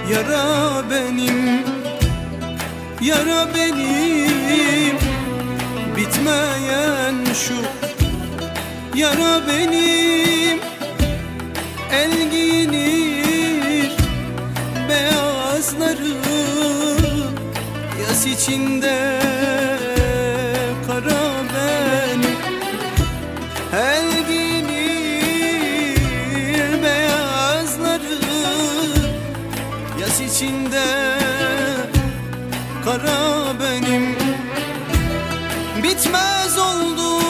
Yara benim, yara benim, bitmeyen şu yara benim. El giyinir beyazları, yas içinde kara benim. El giyinir beyazları, yas içinde kara benim. Bitmez oldu,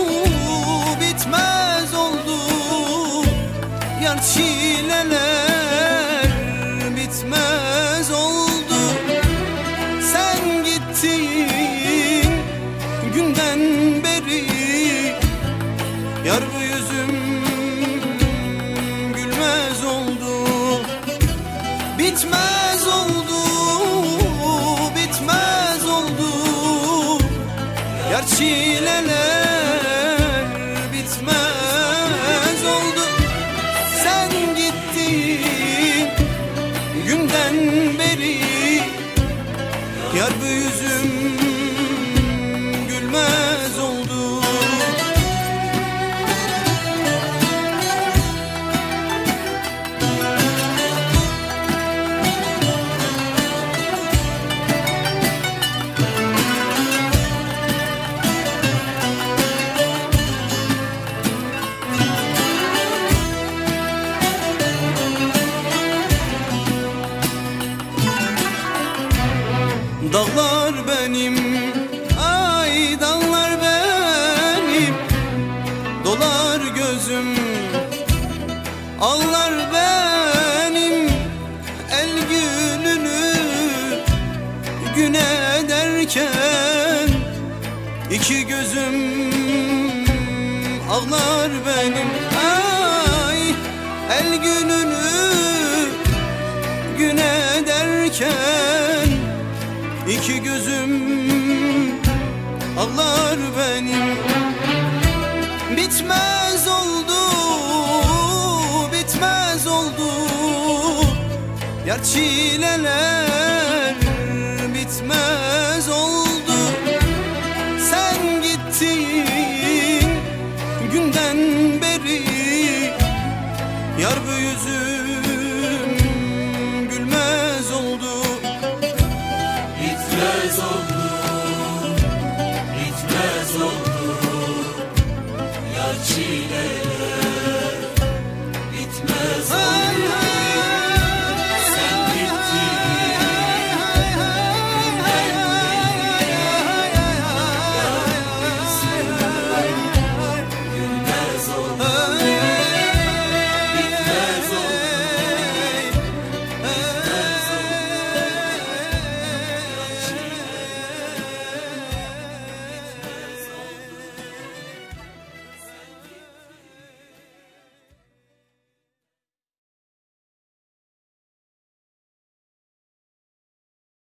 bitmez oldu yar çileler, bitmez oldu. Sen gittin günden beri yar bu yüzüm gülmez oldu. Bitmez oldu, bitmez oldu yar çileler, bitmez oldu. Sen gittin günden beri yar bu yüzüm gülmez oldu. Dağlar benim, ay dağlar benim, dolar gözüm, ağlar benim. El gününü güne ederken iki gözüm ağlar benim. Ay el gününü güne ederken İki gözüm ağlar benim. Bitmez oldu, bitmez oldu yar çileler,